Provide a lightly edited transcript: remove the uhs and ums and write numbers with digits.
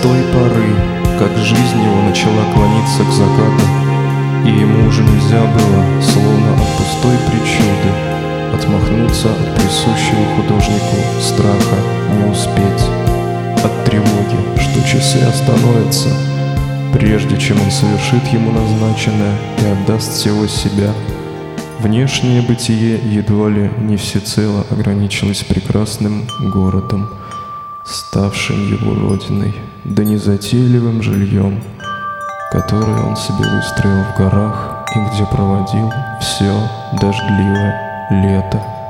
той поры, как жизнь его начала клониться к закату, и ему уже нельзя было, словно от пустой причуды, отмахнуться от присущего художнику страха не успеть, от тревоги, что часы остановятся, прежде чем он совершит ему назначенное и отдаст всего себя. Внешнее бытие едва ли не всецело ограничилось прекрасным городом, ставшим его родиной, да незатейливым жильем, которое он себе выстроил в горах и где проводил все дождливое лето.